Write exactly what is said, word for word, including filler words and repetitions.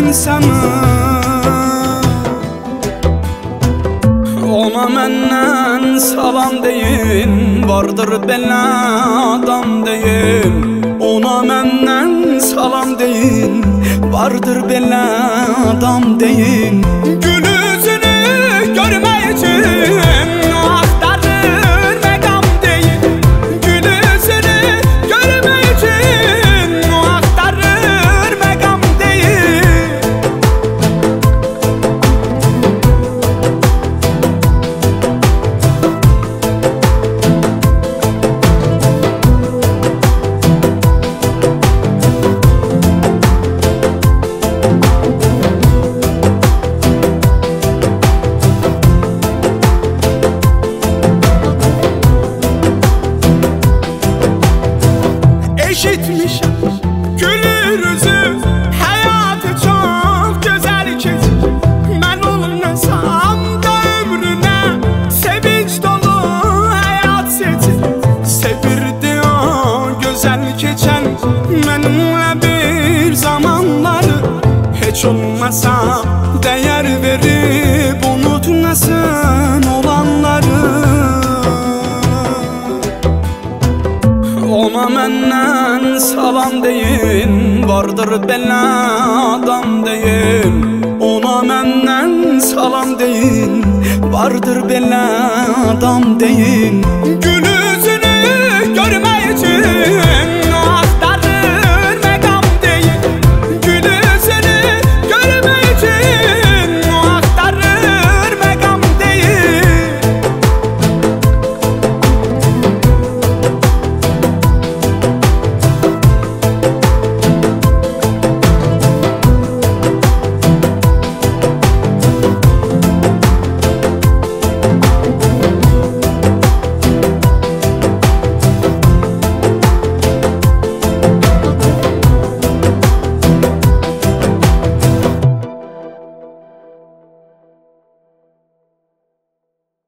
səni. Ona məndən salam deyin, vardır belə adam deyin. Ona məndən salam deyin, vardır belə adam deyin. Gül üzünü görmək üçün axtarır məqam deyin. Gül üzünü görmək üçün axtarır məqam deyin. Eşitmişim gülür üzü, hayatı çok güzel keçir. Ben olmasam da ömrüne sevinç dolu hayat seçir. Sevirdi o güzel keçen benimle bir zamanları. Hiç olmasa değer verip unutmasın olanları. Ona məndən salam deyin, vardır belə adam deyin. Ona məndən salam deyin, vardır belə adam deyin. Gül